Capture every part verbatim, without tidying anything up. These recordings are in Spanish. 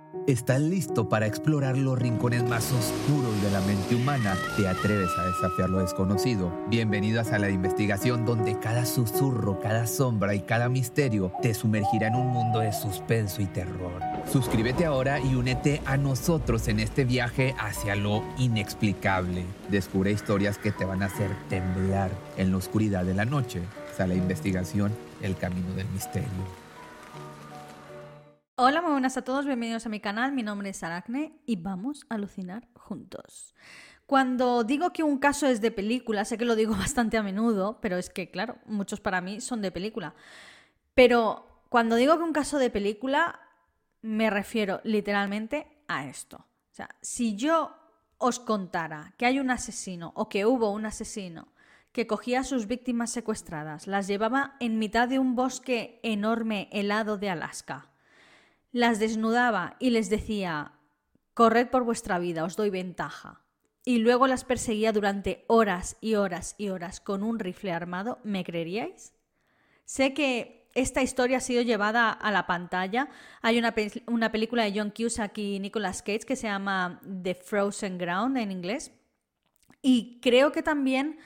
¿Estás listo para explorar los rincones más oscuros de la mente humana? ¿Te atreves a desafiar lo desconocido? Bienvenido a Sala de Investigación, donde cada susurro, cada sombra y cada misterio te sumergirá en un mundo de suspenso y terror. Suscríbete ahora y únete a nosotros en este viaje hacia lo inexplicable. Descubre historias que te van a hacer temblar en la oscuridad de la noche. Sala de Investigación, el camino del misterio. Hola, muy buenas a todos, bienvenidos a mi canal, mi nombre es Aracne y vamos a alucinar juntos. Cuando digo que un caso es de película, sé que lo digo bastante a menudo, pero es que, claro, muchos para mí son de película. Pero cuando digo que un caso de película, me refiero literalmente a esto. O sea, si yo os contara que hay un asesino o que hubo un asesino que cogía a sus víctimas secuestradas, las llevaba en mitad de un bosque enorme helado de Alaska, las desnudaba y les decía: corred por vuestra vida, os doy ventaja, y luego las perseguía durante horas y horas y horas con un rifle armado, ¿me creeríais? Sé que esta historia ha sido llevada a la pantalla. Hay una, pe- una película de John Cusack y Nicolas Cage que se llama The Frozen Ground en inglés, y creo que también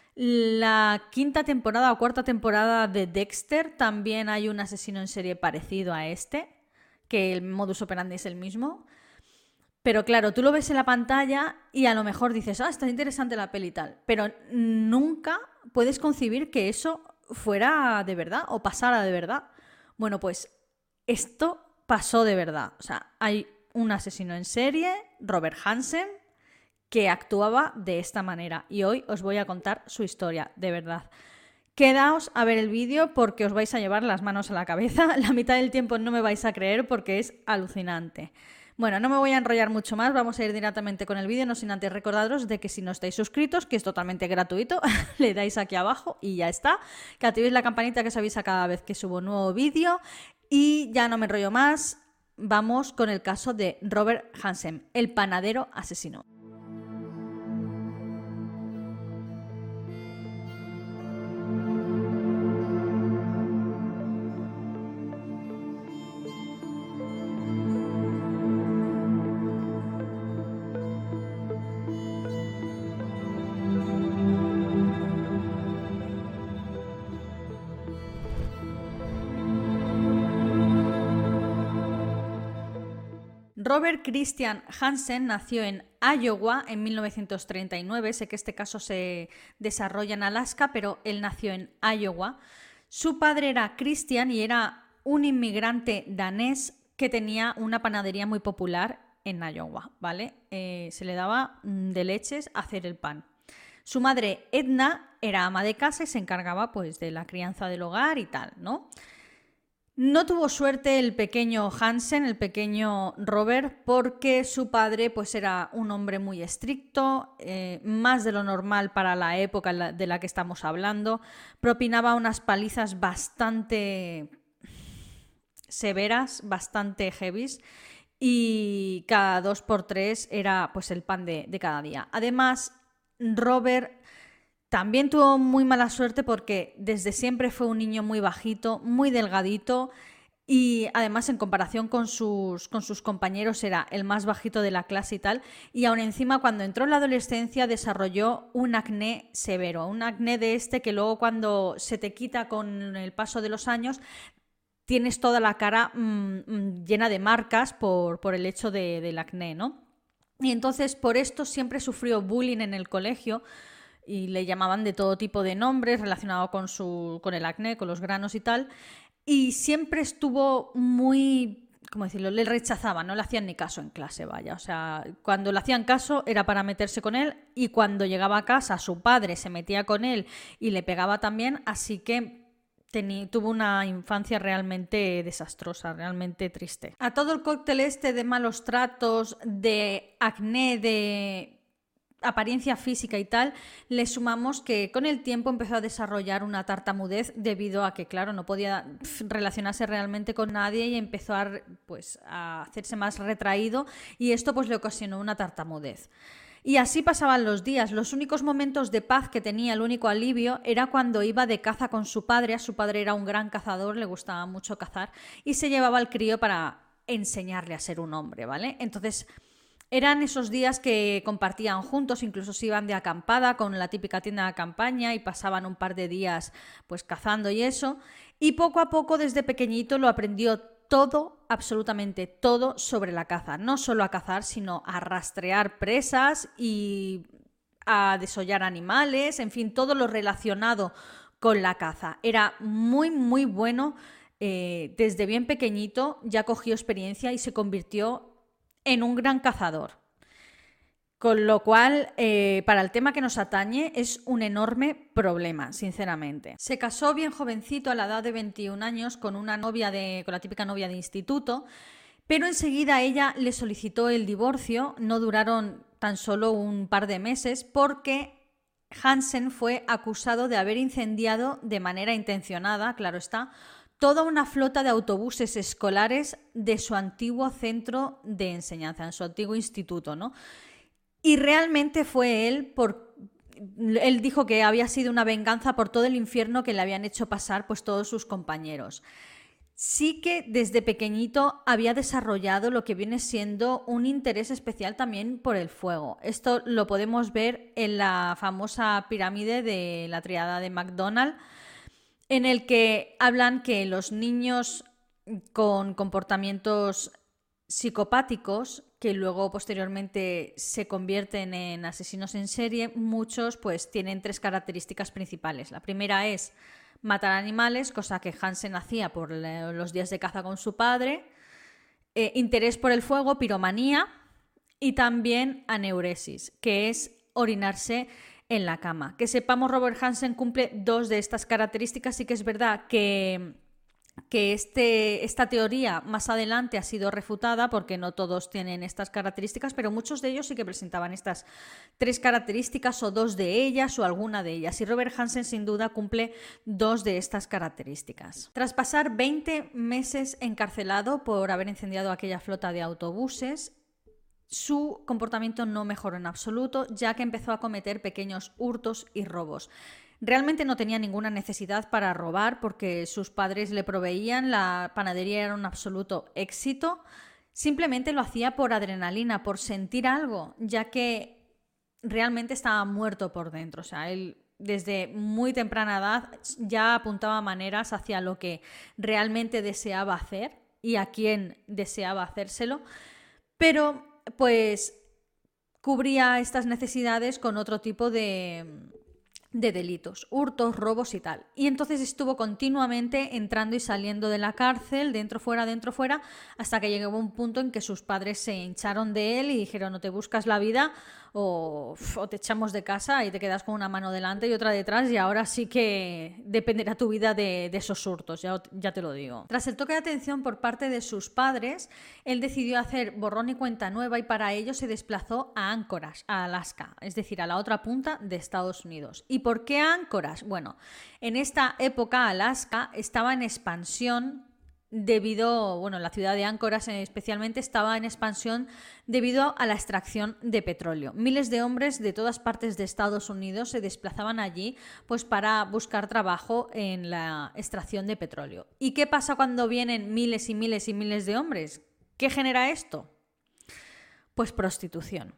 la quinta temporada o cuarta temporada de Dexter también hay un asesino en serie parecido a este, que el modus operandi es el mismo. Pero claro, tú lo ves en la pantalla y a lo mejor dices, ah, está interesante la peli y tal, pero nunca puedes concebir que eso fuera de verdad o pasara de verdad. Bueno, pues esto pasó de verdad. O sea, hay un asesino en serie, Robert Hansen, que actuaba de esta manera y hoy os voy a contar su historia, de verdad. Quedaos a ver el vídeo porque os vais a llevar las manos a la cabeza. La mitad del tiempo no me vais a creer porque es alucinante. Bueno, no me voy a enrollar mucho más, vamos a ir directamente con el vídeo, no sin antes recordaros de que si no estáis suscritos, que es totalmente gratuito, le dais aquí abajo y ya está, que activéis la campanita que os avisa cada vez que subo un nuevo vídeo y ya no me enrollo más, vamos con el caso de Robert Hansen, el panadero asesino. Robert Christian Hansen nació en Iowa en mil novecientos treinta y nueve. Sé que este caso se desarrolla en Alaska, pero él nació en Iowa. Su padre era Christian y era un inmigrante danés que tenía una panadería muy popular en Iowa, ¿vale? Eh, se le daba de leches hacer el pan. Su madre, Edna, era ama de casa y se encargaba pues de la crianza del hogar y tal, ¿no? No tuvo suerte el pequeño Hansen, el pequeño Robert, porque su padre pues, era un hombre muy estricto, eh, más de lo normal para la época de la que estamos hablando. Propinaba unas palizas bastante severas, bastante heavies, y cada dos por tres era pues, el pan de, de cada día. Además, Robert también tuvo muy mala suerte porque desde siempre fue un niño muy bajito, muy delgadito y además en comparación con sus, con sus compañeros era el más bajito de la clase y tal. Y aún encima cuando entró en la adolescencia desarrolló un acné severo, un acné de este que luego cuando se te quita con el paso de los años tienes toda la cara mmm, llena de marcas por, por el hecho de, del acné, ¿no? Y entonces por esto siempre sufrió bullying en el colegio y le llamaban de todo tipo de nombres relacionados con, su, con el acné, con los granos y tal, y siempre estuvo muy, ¿cómo decirlo?, le rechazaban, no le hacían ni caso en clase, vaya, o sea, cuando le hacían caso era para meterse con él y cuando llegaba a casa su padre se metía con él y le pegaba también, así que Tení, tuvo una infancia realmente desastrosa, realmente triste. A todo el cóctel este de malos tratos, de acné, de apariencia física y tal, le sumamos que con el tiempo empezó a desarrollar una tartamudez debido a que, claro, no podía relacionarse realmente con nadie y empezó a, pues, a hacerse más retraído y esto pues le ocasionó una tartamudez. Y así pasaban los días. Los únicos momentos de paz que tenía, el único alivio, era cuando iba de caza con su padre. Su padre era un gran cazador, le gustaba mucho cazar y se llevaba al crío para enseñarle a ser un hombre, ¿vale? Entonces, eran esos días que compartían juntos, incluso se iban de acampada con la típica tienda de campaña y pasaban un par de días pues cazando y eso. Y poco a poco, desde pequeñito, lo aprendió todo, absolutamente todo sobre la caza. No solo a cazar, sino a rastrear presas y a desollar animales, en fin, todo lo relacionado con la caza. Era muy, muy bueno. Eh, desde bien pequeñito ya cogió experiencia y se convirtió en un gran cazador. Con lo cual, eh, para el tema que nos atañe, es un enorme problema, sinceramente. Se casó bien jovencito, a la edad de veintiún años, con una novia de, con la típica novia de instituto, pero enseguida ella le solicitó el divorcio. No duraron tan solo un par de meses porque Hansen fue acusado de haber incendiado de manera intencionada, claro está, toda una flota de autobuses escolares de su antiguo centro de enseñanza, en su antiguo instituto, ¿no? Y realmente fue él, por, él dijo que había sido una venganza por todo el infierno que le habían hecho pasar pues todos sus compañeros. Sí que desde pequeñito había desarrollado lo que viene siendo un interés especial también por el fuego. Esto lo podemos ver en la famosa pirámide de la tríada de McDonald, en el que hablan que los niños con comportamientos psicopáticos, que luego posteriormente se convierten en asesinos en serie, muchos pues tienen tres características principales. La primera es matar animales, cosa que Hansen hacía por los días de caza con su padre, eh, interés por el fuego, piromanía, y también aneuresis, que es orinarse en la cama. Que sepamos, Robert Hansen cumple dos de estas características. Sí que es verdad que, que este, esta teoría más adelante ha sido refutada porque no todos tienen estas características, pero muchos de ellos sí que presentaban estas tres características o dos de ellas o alguna de ellas. Y Robert Hansen sin duda cumple dos de estas características. Tras pasar veinte meses encarcelado por haber incendiado aquella flota de autobuses, su comportamiento no mejoró en absoluto, ya que empezó a cometer pequeños hurtos y robos. Realmente no tenía ninguna necesidad para robar porque sus padres le proveían, la panadería era un absoluto éxito. Simplemente lo hacía por adrenalina, por sentir algo, ya que realmente estaba muerto por dentro. O sea, él desde muy temprana edad ya apuntaba maneras hacia lo que realmente deseaba hacer y a quién deseaba hacérselo, pero pues cubría estas necesidades con otro tipo de, de delitos, hurtos, robos y tal. Y entonces estuvo continuamente entrando y saliendo de la cárcel, dentro, fuera, dentro, fuera, hasta que llegó un punto en que sus padres se hincharon de él y dijeron: no te buscas la vida o, o te echamos de casa y te quedas con una mano delante y otra detrás, y ahora sí que dependerá tu vida de, de esos hurtos, ya, ya te lo digo. Tras el toque de atención por parte de sus padres, él decidió hacer borrón y cuenta nueva y para ello se desplazó a Anchorage, a Alaska, es decir, a la otra punta de Estados Unidos. ¿Y por qué Anchorage? Bueno, en esta época Alaska estaba en expansión debido, bueno, la ciudad de Anchorage especialmente estaba en expansión debido a la extracción de petróleo. Miles de hombres de todas partes de Estados Unidos se desplazaban allí pues para buscar trabajo en la extracción de petróleo. ¿Y qué pasa cuando vienen miles y miles y miles de hombres? ¿Qué genera esto? Pues prostitución.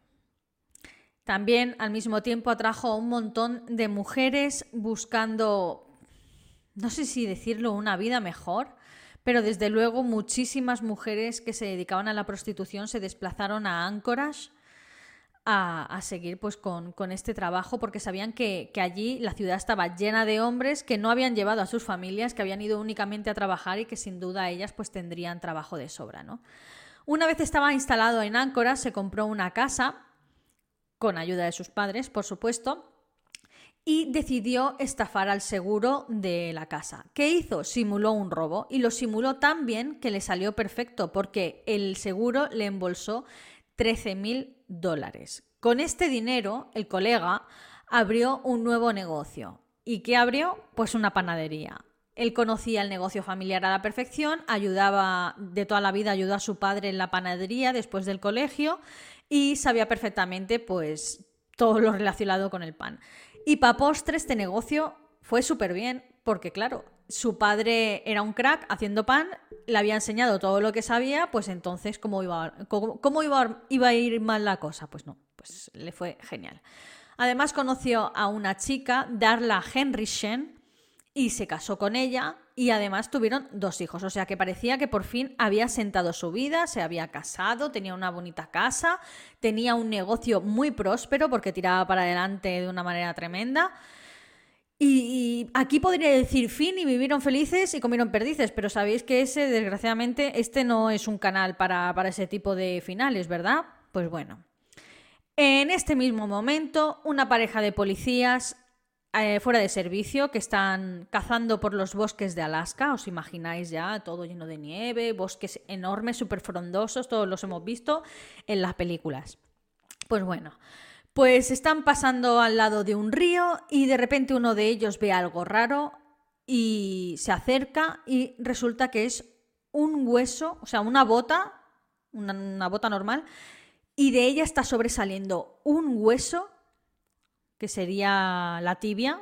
También al mismo tiempo atrajo a un montón de mujeres buscando, no sé si decirlo, una vida mejor, pero desde luego muchísimas mujeres que se dedicaban a la prostitución se desplazaron a Anchorage a, a seguir pues con, con este trabajo, porque sabían que, que allí la ciudad estaba llena de hombres que no habían llevado a sus familias, que habían ido únicamente a trabajar y que sin duda ellas pues tendrían trabajo de sobra, ¿no? Una vez estaba instalado en Anchorage, se compró una casa con ayuda de sus padres, por supuesto, y decidió estafar al seguro de la casa. ¿Qué hizo? Simuló un robo y lo simuló tan bien que le salió perfecto porque el seguro le embolsó trece mil dólares. Con este dinero, el colega abrió un nuevo negocio. ¿Y qué abrió? Pues una panadería. Él conocía el negocio familiar a la perfección, ayudaba de toda la vida, ayudó a su padre en la panadería después del colegio y sabía perfectamente pues todo lo relacionado con el pan. Y para postre este negocio fue súper bien porque, claro, su padre era un crack haciendo pan, le había enseñado todo lo que sabía, pues entonces, ¿cómo iba, cómo, cómo iba, iba a ir mal la cosa? Pues no, pues le fue genial. Además conoció a una chica, Darla Henriksen, y se casó con ella y además tuvieron dos hijos. O sea que parecía que por fin había sentado su vida, se había casado, tenía una bonita casa, tenía un negocio muy próspero porque tiraba para adelante de una manera tremenda. Y, y aquí podría decir fin y vivieron felices y comieron perdices, pero sabéis que ese, desgraciadamente, este no es un canal para, para ese tipo de finales, ¿verdad? Pues bueno. En este mismo momento, una pareja de policías eh, fuera de servicio que están cazando por los bosques de Alaska, os imagináis ya, todo lleno de nieve, bosques enormes, súper frondosos, todos los hemos visto en las películas. Pues bueno, pues están pasando al lado de un río y de repente uno de ellos ve algo raro y se acerca y resulta que es un hueso, o sea, una bota, una, una bota normal, y de ella está sobresaliendo un hueso, que sería la tibia,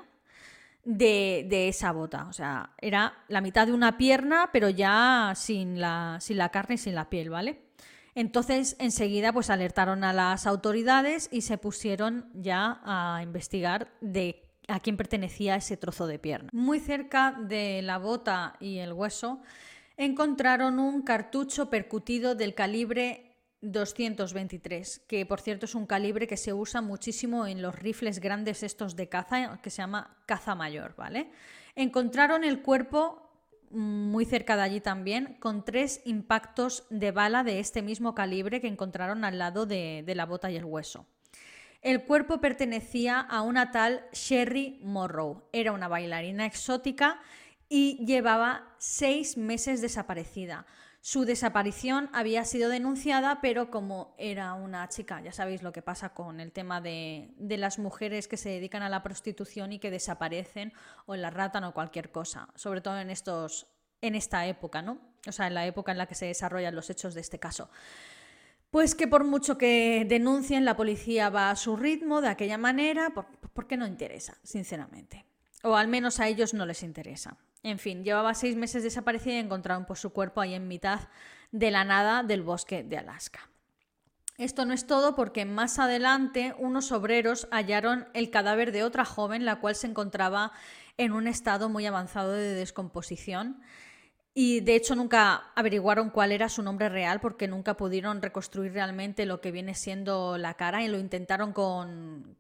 de, de esa bota. O sea, era la mitad de una pierna, pero ya sin la, sin la carne y sin la piel, ¿vale? Entonces, enseguida, pues alertaron a las autoridades y se pusieron ya a investigar de a quién pertenecía ese trozo de pierna. Muy cerca de la bota y el hueso encontraron un cartucho percutido del calibre doscientos veintitrés, que por cierto es un calibre que se usa muchísimo en los rifles grandes estos de caza, que se llama caza mayor, ¿vale? Encontraron el cuerpo muy cerca de allí también, con tres impactos de bala de este mismo calibre que encontraron al lado de, de la bota y el hueso. El cuerpo pertenecía a una tal Sherry Morrow, era una bailarina exótica y llevaba seis meses desaparecida. Su desaparición había sido denunciada, pero como era una chica, ya sabéis lo que pasa con el tema de, de las mujeres que se dedican a la prostitución y que desaparecen o la ratan o cualquier cosa, sobre todo en, estos, en esta época, ¿no? O sea, en la época en la que se desarrollan los hechos de este caso. Pues que por mucho que denuncien, la policía va a su ritmo de aquella manera, por, porque no interesa, sinceramente. O al menos a ellos no les interesa. En fin, llevaba seis meses desaparecida y encontraron pues, su cuerpo ahí en mitad de la nada del bosque de Alaska. Esto no es todo porque más adelante unos obreros hallaron el cadáver de otra joven, la cual se encontraba en un estado muy avanzado de descomposición. Y de hecho nunca averiguaron cuál era su nombre real porque nunca pudieron reconstruir realmente lo que viene siendo la cara y lo intentaron con...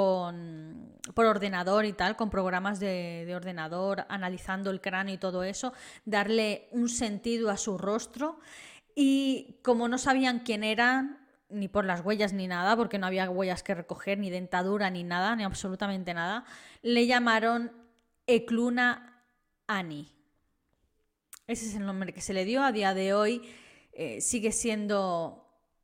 Con, por ordenador y tal, con programas de, de ordenador, analizando el cráneo y todo eso, darle un sentido a su rostro y como no sabían quién eran, ni por las huellas ni nada, porque no había huellas que recoger, ni dentadura ni nada, ni absolutamente nada, le llamaron Ekluna Annie. Ese es el nombre que se le dio. A día de hoy eh, sigue siendo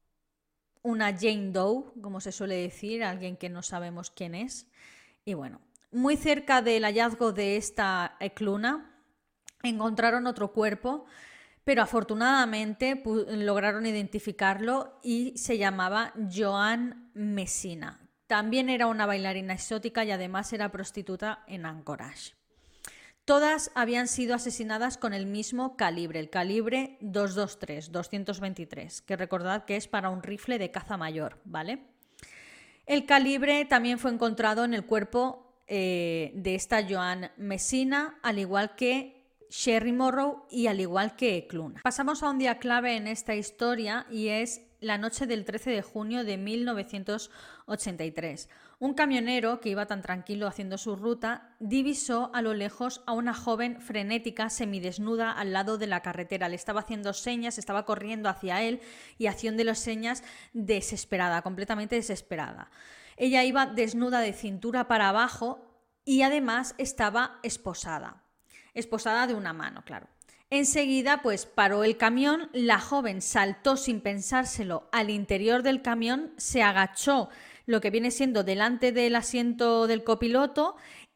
una Jane Doe, como se suele decir, alguien que no sabemos quién es. Y bueno, muy cerca del hallazgo de esta Ekluna encontraron otro cuerpo, pero afortunadamente lograron identificarlo y se llamaba Joan Messina. También era una bailarina exótica y además era prostituta en Anchorage. Todas habían sido asesinadas con el mismo calibre, el calibre doscientos veintitrés, doscientos veintitrés, que recordad que es para un rifle de caza mayor, ¿vale? El calibre también fue encontrado en el cuerpo eh, de esta Joan Messina, al igual que Sherry Morrow y al igual que Ekluna. Pasamos a un día clave en esta historia y es la noche del trece de junio de mil novecientos ochenta y tres. Un camionero que iba tan tranquilo haciendo su ruta divisó a lo lejos a una joven frenética semidesnuda al lado de la carretera. Le estaba haciendo señas, estaba corriendo hacia él y haciéndole señas desesperada, completamente desesperada. Ella iba desnuda de cintura para abajo y además estaba esposada. Esposada de una mano, claro. Enseguida, pues paró el camión, la joven saltó sin pensárselo al interior del camión, se agachó lo que viene siendo delante del asiento del copiloto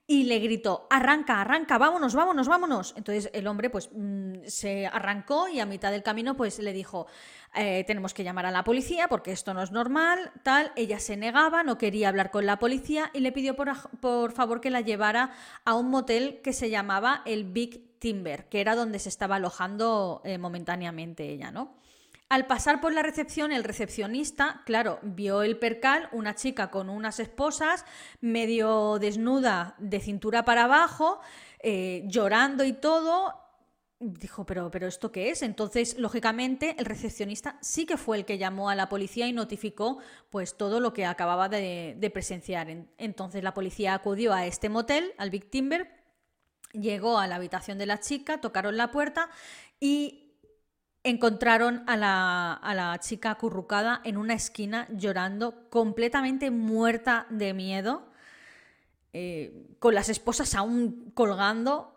y le gritó, arranca, arranca, vámonos, vámonos, vámonos. Entonces el hombre pues mmm, se arrancó y a mitad del camino pues le dijo, eh, tenemos que llamar a la policía porque esto no es normal, tal. Ella se negaba, no quería hablar con la policía y le pidió por, por favor que la llevara a un motel que se llamaba el Big Timber, que era donde se estaba alojando eh, momentáneamente ella, ¿no? Al pasar por la recepción, el recepcionista, claro, vio el percal, una chica con unas esposas, medio desnuda de cintura para abajo, eh, llorando y todo. Dijo, ¿pero, pero ¿esto qué es? Entonces, lógicamente, el recepcionista sí que fue el que llamó a la policía y notificó pues todo lo que acababa de, de presenciar. Entonces, la policía acudió a este motel, al Big Timber, llegó a la habitación de la chica, tocaron la puerta y encontraron a la, a la chica acurrucada en una esquina llorando, completamente muerta de miedo, eh, con las esposas aún colgando.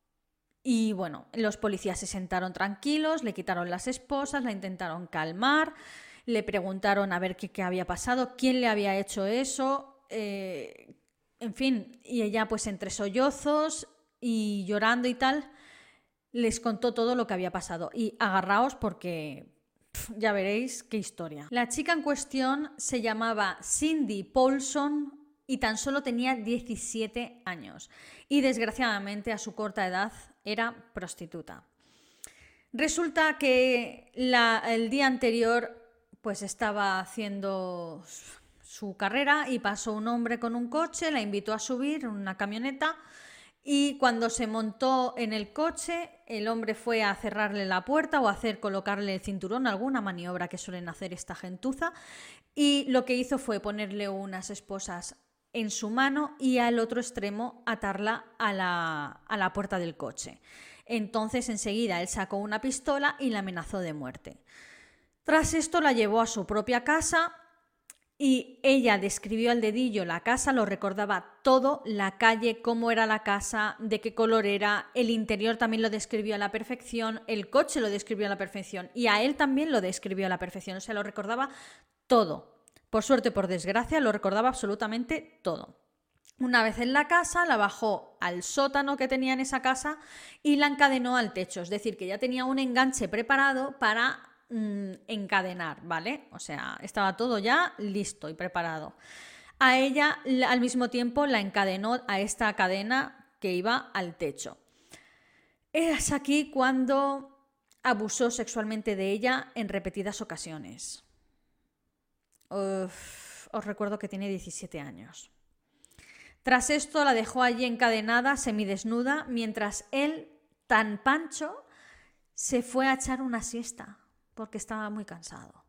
Y bueno, los policías se sentaron tranquilos, le quitaron las esposas, la intentaron calmar, le preguntaron a ver qué, qué había pasado, quién le había hecho eso, eh, en fin, y ella pues entre sollozos y llorando y tal, les contó todo lo que había pasado. Y agarraos porque pff, ya veréis qué historia. La chica en cuestión se llamaba Cindy Paulson y tan solo tenía diecisiete años. Y desgraciadamente a su corta edad era prostituta. Resulta que la, el día anterior pues estaba haciendo su carrera y pasó un hombre con un coche, la invitó a subir en una camioneta. Y cuando se montó en el coche, el hombre fue a cerrarle la puerta o a hacer colocarle el cinturón, alguna maniobra que suelen hacer esta gentuza, y lo que hizo fue ponerle unas esposas en su mano y al otro extremo atarla a la, a la puerta del coche. Entonces enseguida él sacó una pistola y la amenazó de muerte. Tras esto la llevó a su propia casa. Y ella describió al dedillo la casa, lo recordaba todo, la calle, cómo era la casa, de qué color era, el interior también lo describió a la perfección, el coche lo describió a la perfección y a él también lo describió a la perfección, o sea, lo recordaba todo. Por suerte, por desgracia, lo recordaba absolutamente todo. Una vez en la casa, la bajó al sótano que tenía en esa casa y la encadenó al techo, es decir, que ya tenía un enganche preparado para encadenar, ¿vale? O sea, estaba todo ya listo y preparado. A ella, al mismo tiempo, la encadenó a esta cadena que iba al techo. Es aquí cuando abusó sexualmente de ella en repetidas ocasiones. Uf, os recuerdo que tiene diecisiete años. Tras esto la dejó allí encadenada, semidesnuda, mientras él, tan pancho, se fue a echar una siesta porque estaba muy cansado.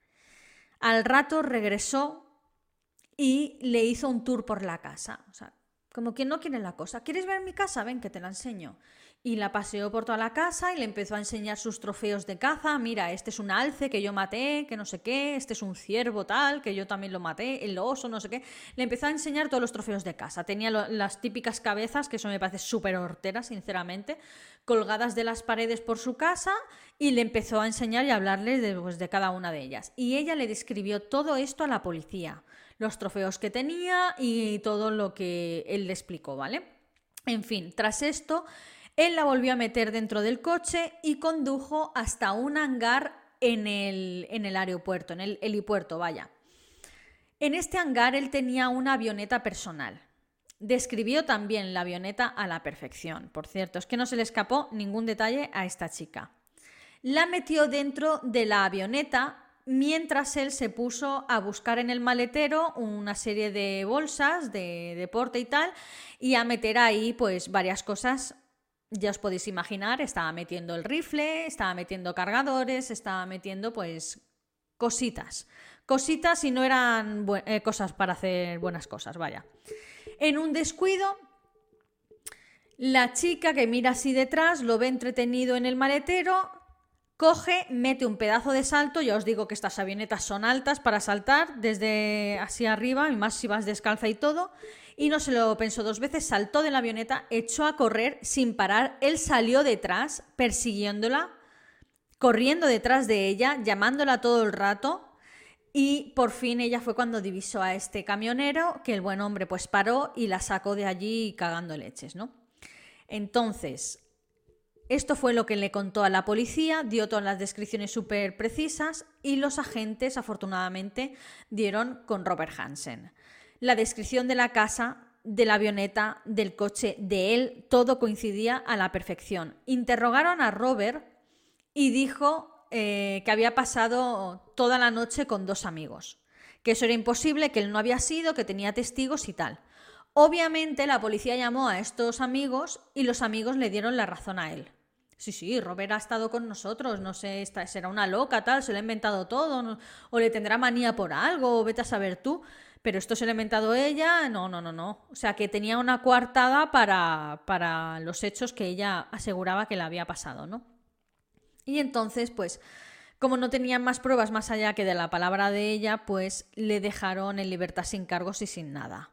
Al rato regresó y le hizo un tour por la casa. O sea, como quien no quiere la cosa. ¿Quieres ver mi casa? Ven que te la enseño. Y la paseó por toda la casa y le empezó a enseñar sus trofeos de caza. Mira, este es un alce que yo maté, que no sé qué. Este es un ciervo tal, que yo también lo maté. El oso, no sé qué. Le empezó a enseñar todos los trofeos de caza. Tenía lo, las típicas cabezas, que eso me parece súper hortera, sinceramente, colgadas de las paredes por su casa. Y le empezó a enseñar y a hablarle de, pues, de cada una de ellas. Y ella le describió todo esto a la policía. Los trofeos que tenía y todo lo que él le explicó, ¿vale? En fin, tras esto, él la volvió a meter dentro del coche y condujo hasta un hangar en el, en el aeropuerto, en el helipuerto, vaya. En este hangar él tenía una avioneta personal. Describió también la avioneta a la perfección. Por cierto, es que no se le escapó ningún detalle a esta chica. La metió dentro de la avioneta mientras él se puso a buscar en el maletero una serie de bolsas de deporte y tal, y a meter ahí pues varias cosas. Ya os podéis imaginar, estaba metiendo el rifle, estaba metiendo cargadores, estaba metiendo pues cositas. Cositas y no eran eh, cosas para hacer buenas cosas, vaya. En un descuido, la chica que mira así detrás lo ve entretenido en el maletero. Coge, mete un pedazo de salto, ya os digo que estas avionetas son altas para saltar desde así arriba, y más si vas descalza y todo, y no se lo pensó dos veces, saltó de la avioneta, echó a correr sin parar, él salió detrás persiguiéndola, corriendo detrás de ella, llamándola todo el rato, Y por fin ella fue cuando divisó a este camionero, que el buen hombre pues paró y la sacó de allí cagando leches, ¿no? Entonces, esto fue lo que le contó a la policía, dio todas las descripciones súper precisas y los agentes, afortunadamente, dieron con Robert Hansen. La descripción de la casa, de la avioneta, del coche, de él, todo coincidía a la perfección. Interrogaron a Robert y dijo eh, que había pasado toda la noche con dos amigos, que eso era imposible, que él no había sido, que tenía testigos y tal. Obviamente la policía llamó a estos amigos y los amigos le dieron la razón a él. Sí, sí, Robert ha estado con nosotros, no sé, esta, será una loca, tal, se lo ha inventado todo, no, o le tendrá manía por algo, o vete a saber tú, pero esto se lo ha inventado ella, no, no, no, no. O sea, que tenía una coartada para, para los hechos que ella aseguraba que le había pasado, ¿no? Y entonces, pues, como no tenían más pruebas más allá que de la palabra de ella, pues le dejaron en libertad sin cargos y sin nada.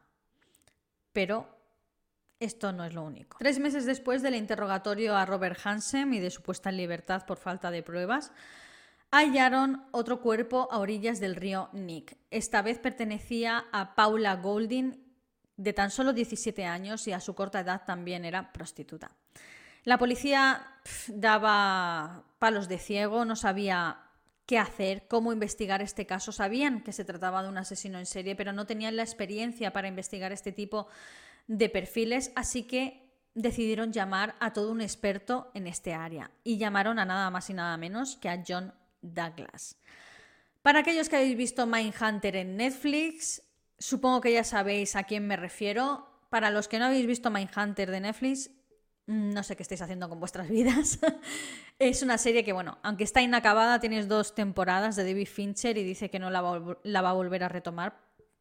Pero esto no es lo único. Tres meses después del interrogatorio a Robert Hansen y de su puesta en libertad por falta de pruebas, hallaron otro cuerpo a orillas del río Nick. Esta vez pertenecía a Paula Golding, de tan solo diecisiete años, y a su corta edad también era prostituta. La policía pff, daba palos de ciego, no sabía qué hacer, cómo investigar este caso. Sabían que se trataba de un asesino en serie, pero no tenían la experiencia para investigar este tipo de perfiles, así que decidieron llamar a todo un experto en este área y llamaron a nada más y nada menos que a John Douglas. Para aquellos que habéis visto Mindhunter en Netflix, supongo que ya sabéis a quién me refiero. Para los que no habéis visto Mindhunter de Netflix, no sé qué estáis haciendo con vuestras vidas. Es una serie que, bueno, aunque está inacabada, tienes dos temporadas de David Fincher y dice que no la va, la va a volver a retomar.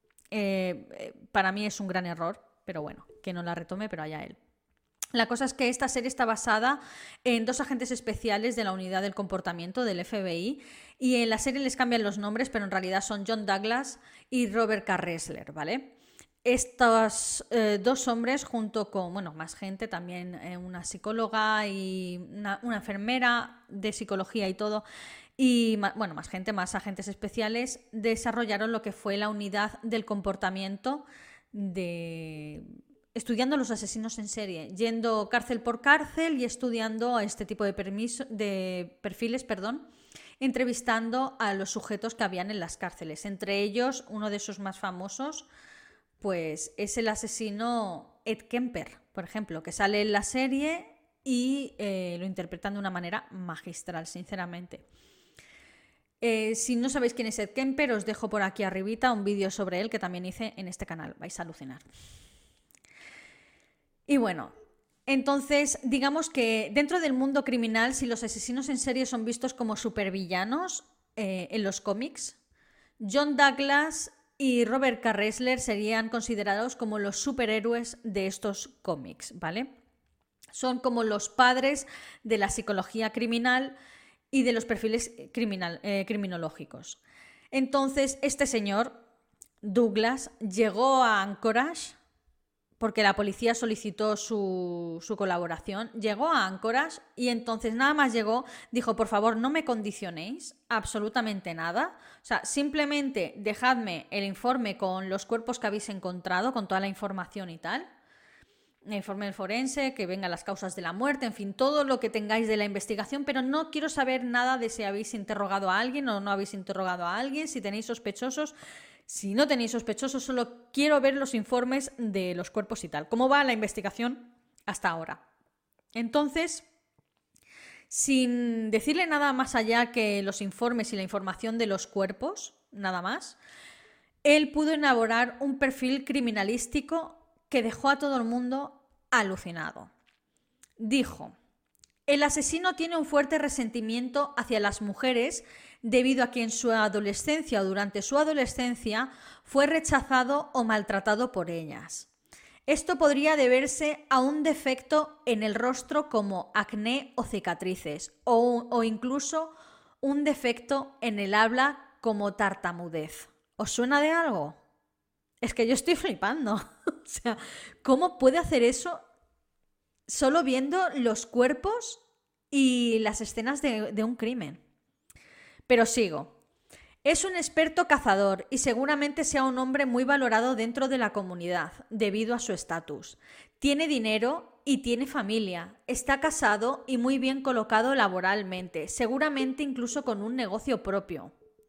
Eh, para mí es un gran error, pero bueno, que no la retome, pero allá él. La cosa es que esta serie está basada en dos agentes especiales de la Unidad del Comportamiento del F B I y en la serie les cambian los nombres, pero en realidad son John Douglas y Robert K. Ressler, ¿vale? Estos eh, dos hombres, junto con, bueno, más gente, también eh, una psicóloga y una, una enfermera de psicología y todo, y bueno, más gente, más agentes especiales, desarrollaron lo que fue la Unidad del Comportamiento de... estudiando los asesinos en serie, yendo cárcel por cárcel y estudiando a este tipo de, permiso, de perfiles, perdón, entrevistando a los sujetos que habían en las cárceles. Entre ellos, uno de sus más famosos, pues es el asesino Ed Kemper, por ejemplo, que sale en la serie y eh, lo interpretan de una manera magistral, sinceramente. Eh, si no sabéis quién es Ed Kemper, os dejo por aquí arribita un vídeo sobre él que también hice en este canal, vais a alucinar. Y bueno, entonces digamos que dentro del mundo criminal, si los asesinos en serie son vistos como supervillanos eh, en los cómics, John Douglas y Robert K. Ressler serían considerados como los superhéroes de estos cómics, ¿vale? Son como los padres de la psicología criminal y de los perfiles criminal, eh, criminológicos. Entonces, este señor, Douglas, llegó a Anchorage porque la policía solicitó su, su colaboración, llegó a Anchorage y entonces nada más llegó, dijo, por favor, no me condicionéis absolutamente nada, o sea, simplemente dejadme el informe con los cuerpos que habéis encontrado, con toda la información y tal, el informe del forense, que vengan las causas de la muerte, en fin, todo lo que tengáis de la investigación, pero no quiero saber nada de si habéis interrogado a alguien o no habéis interrogado a alguien, si tenéis sospechosos. Si no tenéis sospechosos, solo quiero ver los informes de los cuerpos y tal. ¿Cómo va la investigación hasta ahora? Entonces, sin decirle nada más allá que los informes y la información de los cuerpos, nada más, él pudo elaborar un perfil criminalístico que dejó a todo el mundo alucinado. Dijo: el asesino tiene un fuerte resentimiento hacia las mujeres debido a que en su adolescencia o durante su adolescencia fue rechazado o maltratado por ellas. Esto podría deberse a un defecto en el rostro como acné o cicatrices, o, o incluso un defecto en el habla como tartamudez. ¿Os suena de algo? Es que yo estoy flipando. O sea, ¿cómo puede hacer eso solo viendo los cuerpos y las escenas de, de un crimen? Pero sigo. Es un experto cazador y seguramente sea un hombre muy valorado dentro de la comunidad, debido a su estatus. Tiene dinero y tiene familia. Está casado y muy bien colocado laboralmente, seguramente incluso con un negocio propio.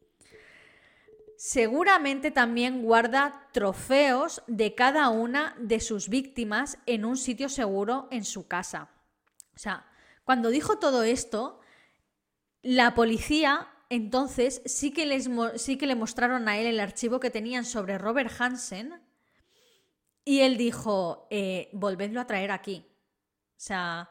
Seguramente también guarda trofeos de cada una de sus víctimas en un sitio seguro en su casa. O sea, cuando dijo todo esto, la policía entonces sí que, les, sí que le mostraron a él el archivo que tenían sobre Robert Hansen y él dijo, eh, volvedlo a traer aquí. O sea,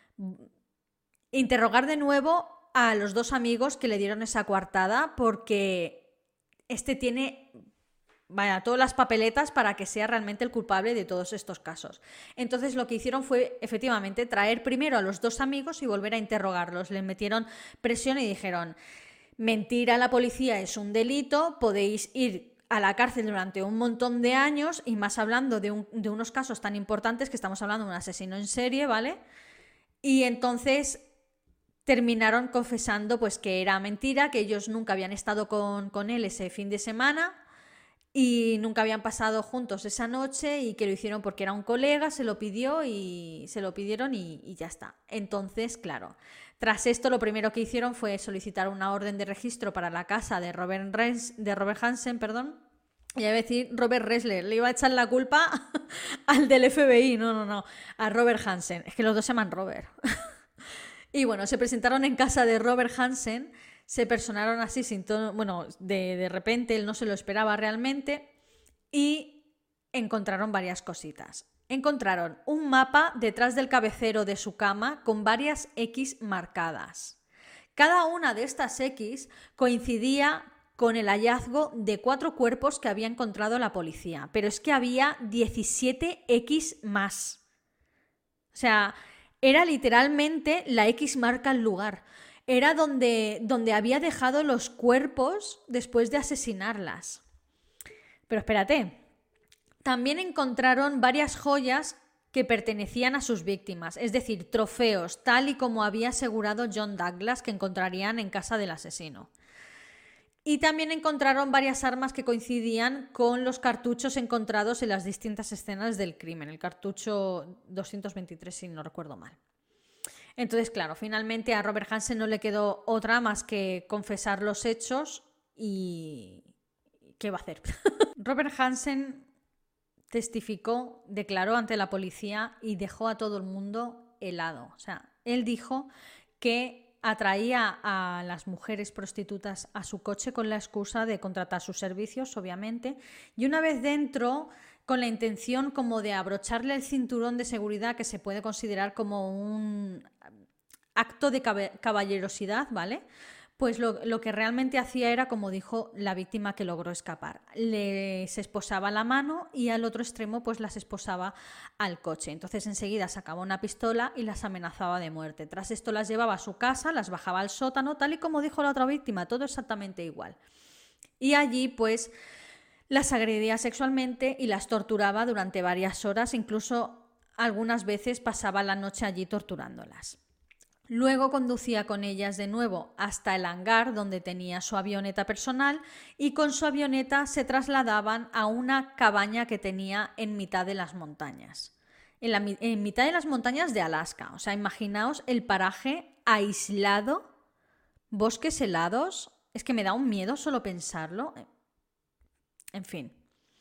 interrogar de nuevo a los dos amigos que le dieron esa coartada porque este tiene, vaya, todas las papeletas para que sea realmente el culpable de todos estos casos. Entonces lo que hicieron fue efectivamente traer primero a los dos amigos y volver a interrogarlos. Le metieron presión y dijeron, mentir a la policía es un delito, podéis ir a la cárcel durante un montón de años y más hablando de, un, de unos casos tan importantes que estamos hablando de un asesino en serie, ¿vale? Y entonces terminaron confesando pues que era mentira, que ellos nunca habían estado con, con él ese fin de semana y nunca habían pasado juntos esa noche y que lo hicieron porque era un colega, se lo pidió y se lo pidieron y, y ya está. Entonces, claro, tras esto lo primero que hicieron fue solicitar una orden de registro para la casa de Robert, Res, de Robert Hansen, perdón, y iba a decir Robert Ressler, le iba a echar la culpa al del F B I, no, no, no, a Robert Hansen, es que los dos se llaman Robert. Y bueno, se presentaron en casa de Robert Hansen, se personaron así sin todo, bueno, de, de repente él no se lo esperaba realmente y encontraron varias cositas. Encontraron un mapa detrás del cabecero de su cama con varias X marcadas. Cada una de estas X coincidía con el hallazgo de cuatro cuerpos que había encontrado la policía, pero es que había diecisiete X más. O sea, era literalmente la X marca el lugar. Era donde, donde había dejado los cuerpos después de asesinarlas. Pero espérate, también encontraron varias joyas que pertenecían a sus víctimas, es decir, trofeos, tal y como había asegurado John Douglas que encontrarían en casa del asesino. Y también encontraron varias armas que coincidían con los cartuchos encontrados en las distintas escenas del crimen, el cartucho doscientos veintitrés si no recuerdo mal. Entonces, claro, finalmente a Robert Hansen no le quedó otra más que confesar los hechos y... ¿qué va a hacer? Robert Hansen testificó, declaró ante la policía y dejó a todo el mundo helado. O sea, él dijo que atraía a las mujeres prostitutas a su coche con la excusa de contratar sus servicios, obviamente, y una vez dentro, con la intención como de abrocharle el cinturón de seguridad que se puede considerar como un acto de caballerosidad, ¿vale? Pues lo, lo que realmente hacía era, como dijo la víctima que logró escapar, les esposaba la mano y al otro extremo pues las esposaba al coche. Entonces enseguida sacaba una pistola y las amenazaba de muerte. Tras esto las llevaba a su casa, las bajaba al sótano, tal y como dijo la otra víctima, todo exactamente igual. Y allí pues las agredía sexualmente y las torturaba durante varias horas, incluso algunas veces pasaba la noche allí torturándolas. Luego conducía con ellas de nuevo hasta el hangar donde tenía su avioneta personal y con su avioneta se trasladaban a una cabaña que tenía en mitad de las montañas. En, la, en mitad de las montañas de Alaska. O sea, imaginaos el paraje aislado, bosques helados. Es que me da un miedo solo pensarlo. En fin.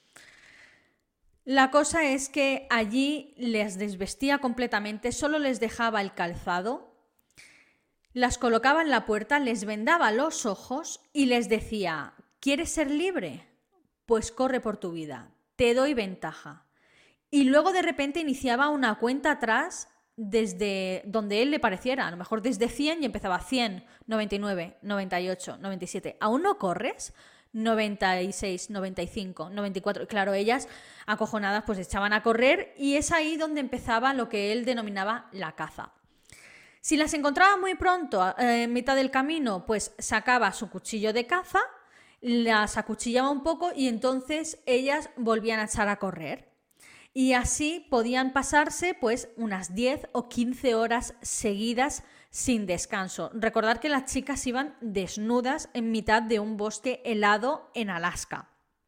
La cosa es que allí les desvestía completamente, solo les dejaba el calzado. Las colocaba en la puerta, les vendaba los ojos y les decía, ¿quieres ser libre? Pues corre por tu vida, te doy ventaja. Y luego de repente iniciaba una cuenta atrás desde donde él le pareciera, a lo mejor desde cien y empezaba cien, noventa y nueve, noventa y ocho, noventa y siete. ¿Aún no corres? noventa y seis, noventa y cinco, noventa y cuatro. Claro, ellas acojonadas pues echaban a correr y es ahí donde empezaba lo que él denominaba la caza. Si las encontraba muy pronto, eh, en mitad del camino, pues sacaba su cuchillo de caza, las acuchillaba un poco y entonces ellas volvían a echar a correr. Y así podían pasarse pues unas diez o quince horas seguidas sin descanso. Recordad que las chicas iban desnudas en mitad de un bosque helado en Alaska.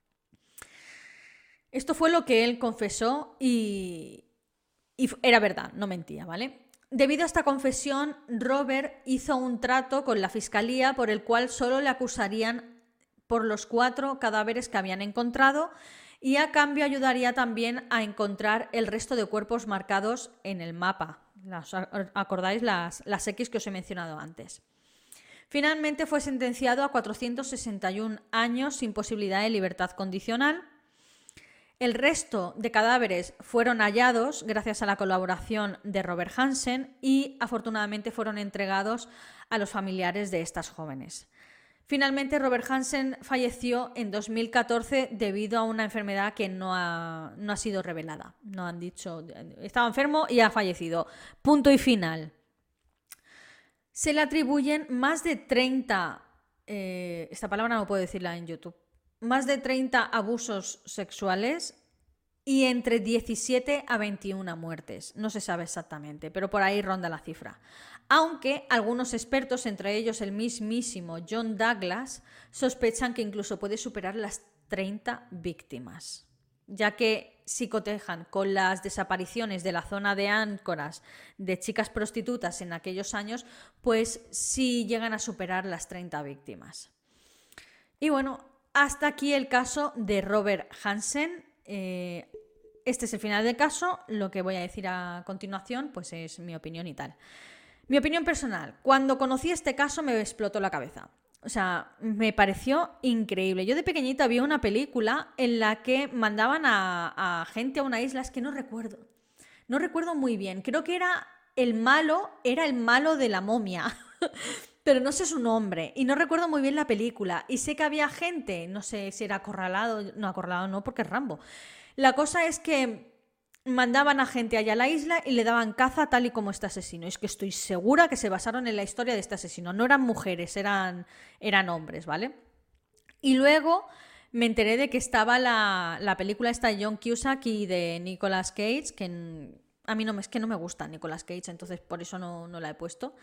Esto fue lo que él confesó y, y era verdad, no mentía, ¿vale? Debido a esta confesión, Robert hizo un trato con la fiscalía por el cual solo le acusarían por los cuatro cadáveres que habían encontrado y a cambio ayudaría también a encontrar el resto de cuerpos marcados en el mapa. ¿Os acordáis las, las X que os he mencionado antes? Finalmente fue sentenciado a cuatrocientos sesenta y un años sin posibilidad de libertad condicional. El resto de cadáveres fueron hallados gracias a la colaboración de Robert Hansen y afortunadamente fueron entregados a los familiares de estas jóvenes. Finalmente, Robert Hansen falleció en dos mil catorce debido a una enfermedad que no ha, no ha sido revelada. No han dicho, estaba enfermo y ha fallecido. Punto y final. Se le atribuyen más de treinta, eh, esta palabra no puedo decirla en YouTube, más de treinta abusos sexuales y entre diecisiete a veintiuna muertes. No se sabe exactamente, pero por ahí ronda la cifra. Aunque algunos expertos, entre ellos el mismísimo John Douglas, sospechan que incluso puede superar las treinta víctimas, ya que si cotejan con las desapariciones de la zona de Áncoras de chicas prostitutas en aquellos años, pues sí llegan a superar las treinta víctimas. Y bueno, hasta aquí el caso de Robert Hansen. Eh, este es el final del caso. Lo que voy a decir a continuación pues es mi opinión y tal. Mi opinión personal. Cuando conocí este caso me explotó la cabeza. O sea, me pareció increíble. Yo de pequeñita vi una película en la que mandaban a, a gente a una isla, es que no recuerdo. No recuerdo muy bien. Creo que era el malo, era el malo de la momia. Pero no sé su nombre y no recuerdo muy bien la película. Y sé que había gente, no sé si era acorralado, no acorralado no, porque es Rambo. La cosa es que mandaban a gente allá a la isla y le daban caza tal y como este asesino. Es que estoy segura que se basaron en la historia de este asesino. No eran mujeres, eran, eran hombres, ¿vale? Y luego me enteré de que estaba la, la película esta de John Cusack y de Nicolas Cage, que a mí no, es que no me gusta Nicolas Cage, entonces por eso no, no la he puesto.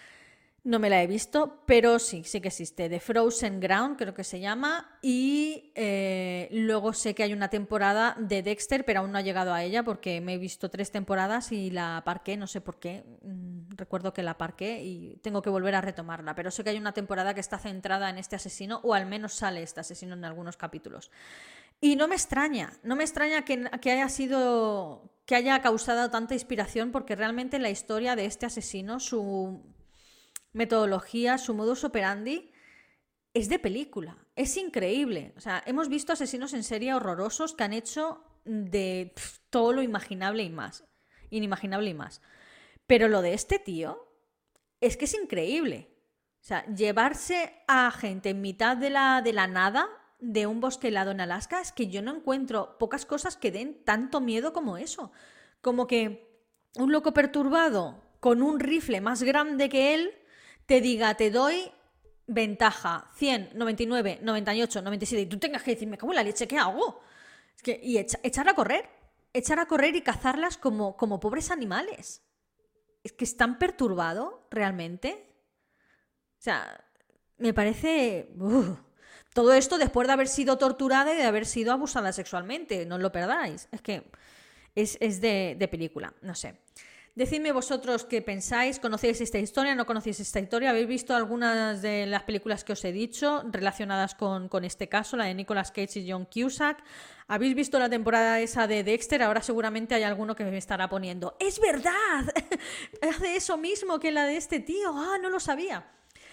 No me la he visto, pero sí, sí que existe. The Frozen Ground, creo que se llama. Y eh, luego sé que hay una temporada de Dexter, pero aún no ha llegado a ella porque me he visto tres temporadas y la aparqué, no sé por qué. Mm, recuerdo que la aparqué y tengo que volver a retomarla. Pero sé que hay una temporada que está centrada en este asesino, o al menos sale este asesino en algunos capítulos. Y no me extraña, no me extraña que, que haya sido, que haya causado tanta inspiración, porque realmente la historia de este asesino, su metodología, su modus operandi es de película, es increíble. O sea, hemos visto asesinos en serie horrorosos que han hecho de pff, todo lo imaginable y más, inimaginable y más. Pero lo de este tío es que es increíble. O sea, llevarse a gente en mitad de la, de la nada de un bosque helado en Alaska, es que yo no encuentro pocas cosas que den tanto miedo como eso. Como que un loco perturbado con un rifle más grande que él te diga, te doy ventaja, cien, noventa y nueve, noventa y ocho, noventa y siete, y tú tengas que decir, me cago en la leche, ¿qué hago? Es que, y echa, echar a correr, echar a correr y cazarlas como, como pobres animales. Es que es tan perturbado, realmente. O sea, me parece... Uf. Todo esto después de haber sido torturada y de haber sido abusada sexualmente, no os lo perdáis. Es que es, es de, de película, no sé. Decidme vosotros qué pensáis, ¿conocéis esta historia? ¿No conocéis esta historia? ¿Habéis visto algunas de las películas que os he dicho relacionadas con, con este caso, la de Nicolas Cage y John Cusack? ¿Habéis visto la temporada esa de Dexter? Ahora seguramente hay alguno que me estará poniendo ¡es verdad! Hace eso mismo que la de este tío. ¡Ah, no lo sabía!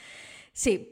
Sí.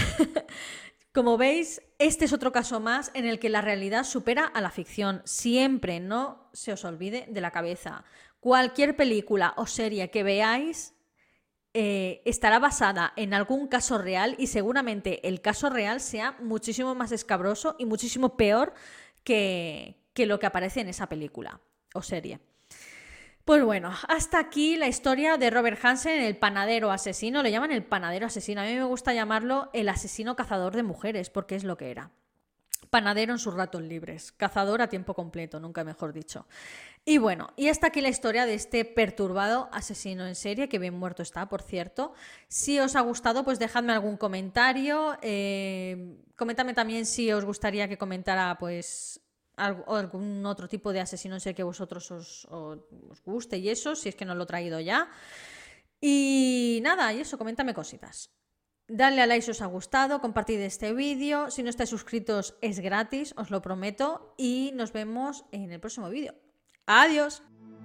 Como veis, este es otro caso más en el que la realidad supera a la ficción. Siempre, no se os olvide de la cabeza. Cualquier película o serie que veáis eh, estará basada en algún caso real y seguramente el caso real sea muchísimo más escabroso y muchísimo peor que, que lo que aparece en esa película o serie. Pues bueno, hasta aquí la historia de Robert Hansen, el panadero asesino. Le llaman el panadero asesino. A mí me gusta llamarlo el asesino cazador de mujeres, porque es lo que era. Panadero en sus ratos libres, cazador a tiempo completo, nunca mejor dicho. Y bueno, y hasta aquí la historia de este perturbado asesino en serie, que bien muerto está, por cierto. Si os ha gustado, pues dejadme algún comentario. Eh, comentadme también si os gustaría que comentara pues algún otro tipo de asesino en serie que vosotros os, os, os guste y eso, si es que no lo he traído ya. Y nada, y eso, coméntame cositas. Dadle a like si os ha gustado, compartid este vídeo. Si no estáis suscritos es gratis, os lo prometo. Y nos vemos en el próximo vídeo. Adiós.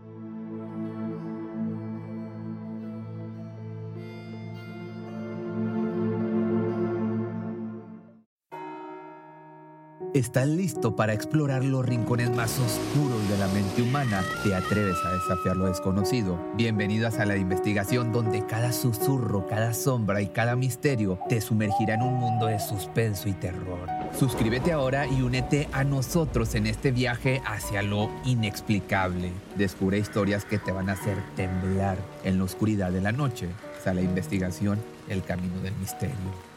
¿Estás listo para explorar los rincones más oscuros de la mente humana? ¿Te atreves a desafiar lo desconocido? Bienvenidos a la investigación donde cada susurro, cada sombra y cada misterio te sumergirá en un mundo de suspenso y terror. Suscríbete ahora y únete a nosotros en este viaje hacia lo inexplicable. Descubre historias que te van a hacer temblar en la oscuridad de la noche. A la investigación, el camino del misterio.